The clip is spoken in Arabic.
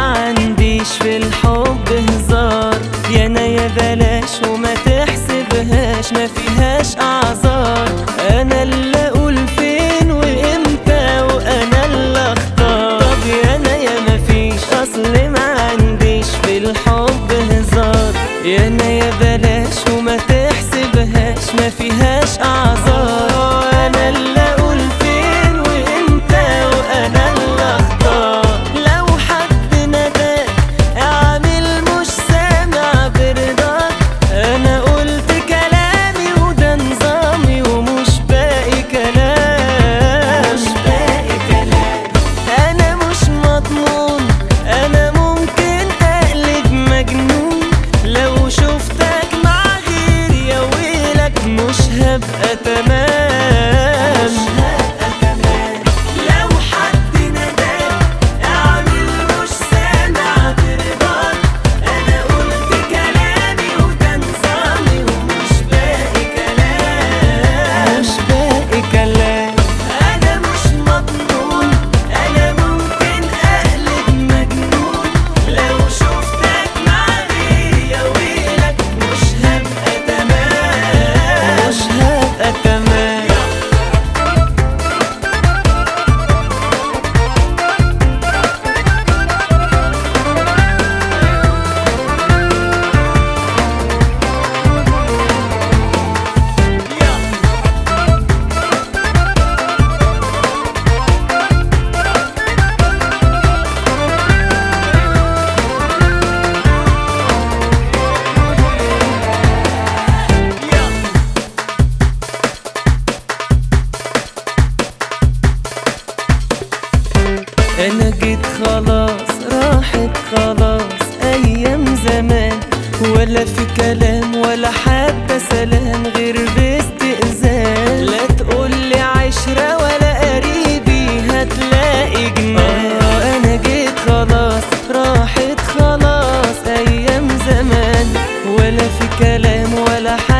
عنديش في الحب هزار، يا انا يا بلاش وما تحسبهاش ما فيهاش اعذار. انا اللي اقول فين وامتى وانا اللي اختار. طب يا انا يا ما فيش اصل ما عنديش في الحب هزار، يا انا يا بلاش وما تحسبهاش ما فيهاش اعذار. انا اللي اقول فين وامتى وانا اللي اختار. لو حد نداك اعمل مش سامع برضاك، انا قلت كلامي وده نظامي ومش باقي كلام. مش باقي كلام، انا مش مضمون، انا ممكن اقلب مجنون لو شفتك مع غيري يا ويلك مش هبقى تمام. لو حد نداك اعمل مش سامع برضاك، انا قلت كلامي وده نظامي ومش باقي كلام. مش باقي كلام، انا مش مضمون، انا ممكن اقلب مجنون لو شفتك مع غيري يا ويلك مش هبقى تمام. مش هبقى تمام. انا جيت خلاص راحت خلاص ايام زمان، ولا في كلام ولا حتى سلام غير باستئذان. لا تقولي عشرة ولا قريبي هتلاقي جنان. انا جيت خلاص راحت خلاص ايام زمان، ولا في كلام ولا حتى